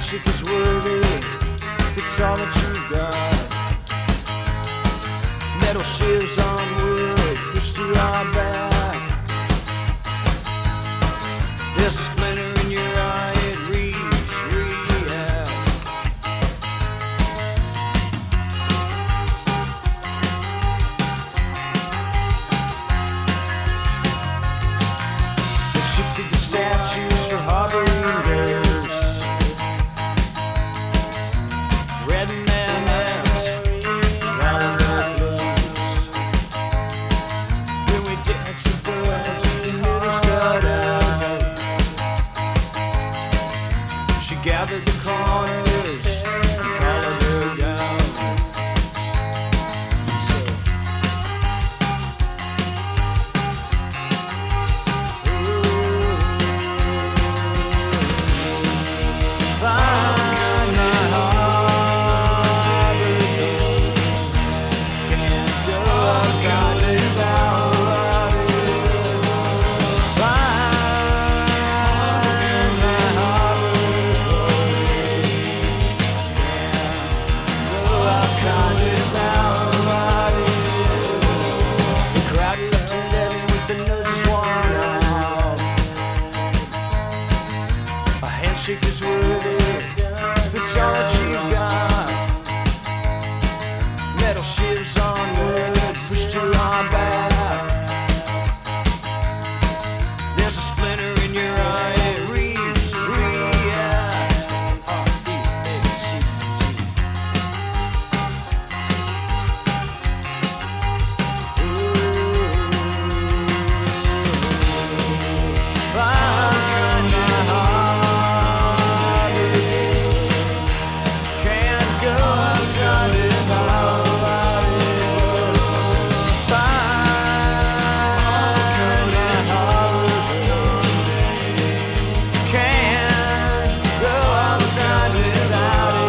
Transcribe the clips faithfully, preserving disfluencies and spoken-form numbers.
handshake is worthy if it's all that you've got. Metal shivs on wood pushed to our back. There's a splinter in your eye, it reads rehab. They shifted the statues for harboring ghosts. Red and M Ms, got on their clothes. When we dance the birds, the needles got out. She gathered the corners and collared her gown. She said, find my harbor door. Can't go outside without it. Find my harbor door. Can't go outside without it. The crowd is up to eleven with the noses worn out. A handshake is worthy if it's all that you got. Metal shivs on wood pushed to our back. There's a splinter in your eye, it reads react. R E A C T. Find my harbor door. Can't go outside without it. Find my harbor door. Can't go outside without it.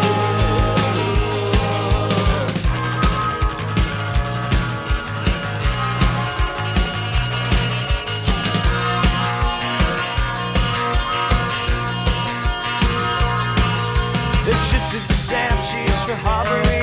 They've shifted the statues for harboring